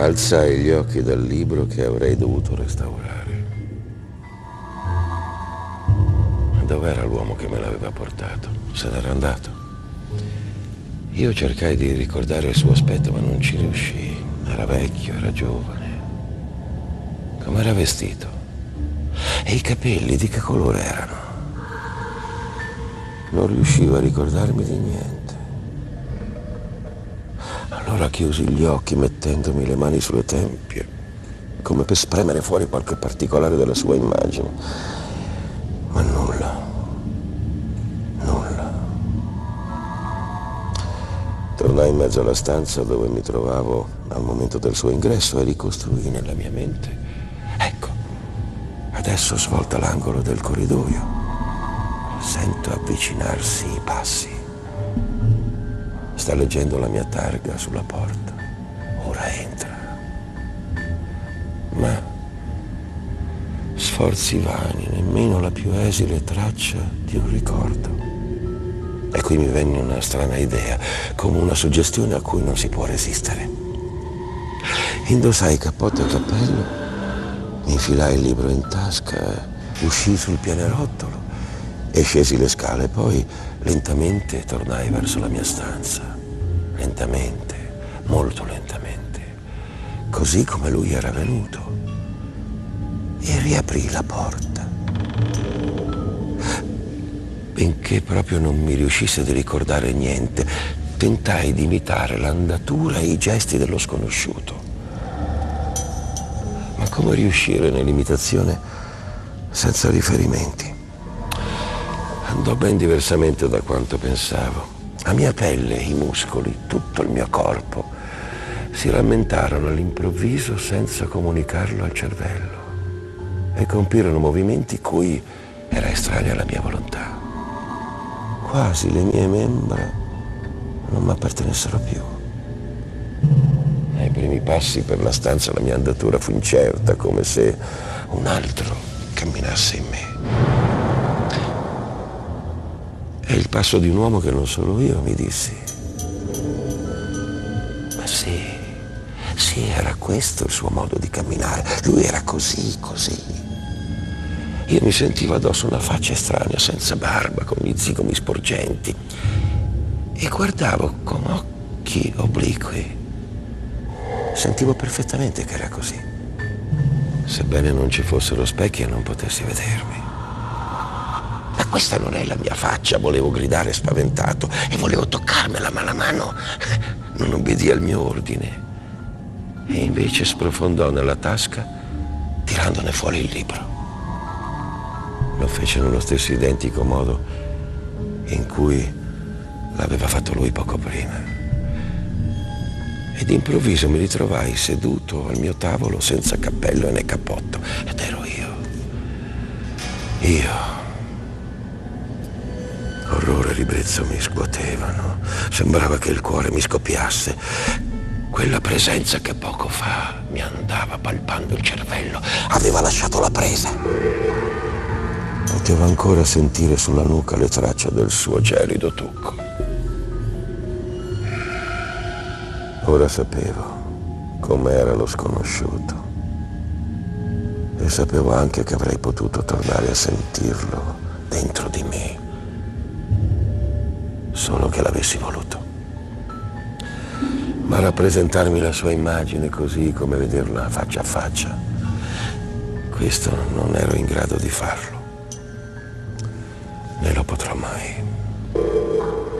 Alzai gli occhi dal libro che avrei dovuto restaurare. Dov'era l'uomo che me l'aveva portato? Se n'era andato. Io cercai di ricordare il suo aspetto, ma non ci riuscii. Era vecchio, era giovane. Come era vestito? E i capelli di che colore erano? Non riuscivo a ricordarmi di niente. Allora chiusi gli occhi mettendomi le mani sulle tempie, come per spremere fuori qualche particolare della sua immagine. Ma nulla. Tornai in mezzo alla stanza dove mi trovavo al momento del suo ingresso e ricostruì nella mia mente. Ecco, adesso svolta l'angolo del corridoio. Sento avvicinarsi i passi. Sta leggendo la mia targa sulla porta. Ora entra. Ma sforzi vani, nemmeno la più esile traccia di un ricordo. E qui mi venne una strana idea, come una suggestione a cui non si può resistere. Indossai cappotto e cappello, mi infilai il libro in tasca, uscii sul pianerottolo e scesi le scale. Poi lentamente tornai verso la mia stanza. Lentamente, molto lentamente, così come lui era venuto. E riaprì la porta. Benché proprio non mi riuscisse di ricordare niente, tentai di imitare l'andatura e i gesti dello sconosciuto. Ma come riuscire nell'imitazione senza riferimenti? Andò ben diversamente da quanto pensavo. La mia pelle, i muscoli, tutto il mio corpo si rammentarono all'improvviso senza comunicarlo al cervello e compirono movimenti cui era estranea la mia volontà. Quasi le mie membra non mi appartenessero più. Ai primi passi per la stanza la mia andatura fu incerta, come se un altro camminasse in me. E il passo di un uomo che non sono io, mi dissi. Ma sì, era questo il suo modo di camminare. Lui era così. Io mi sentivo addosso una faccia estranea, senza barba, con gli zigomi sporgenti. E guardavo con occhi obliqui. Sentivo perfettamente che era così. Sebbene non ci fossero specchi e non potessi vedermi. Ma questa non è la mia faccia, volevo gridare spaventato e volevo toccarmela, ma la mano non obbedì al mio ordine e invece sprofondò nella tasca tirandone fuori il libro. Lo fece nello stesso identico modo in cui l'aveva fatto lui poco prima. E d'improvviso mi ritrovai seduto al mio tavolo senza cappello né cappotto ed ero io. Orrore e ribrezzo mi scuotevano. Sembrava che il cuore mi scoppiasse. Quella presenza che poco fa mi andava palpando il cervello aveva lasciato la presa. Potevo ancora sentire sulla nuca le tracce del suo gelido tocco. Ora sapevo com'era lo sconosciuto e sapevo anche che avrei potuto tornare a sentirlo dentro di me. Solo che l'avessi voluto. Ma rappresentarmi la sua immagine così come vederla faccia a faccia, questo non ero in grado di farlo. Né lo potrò mai.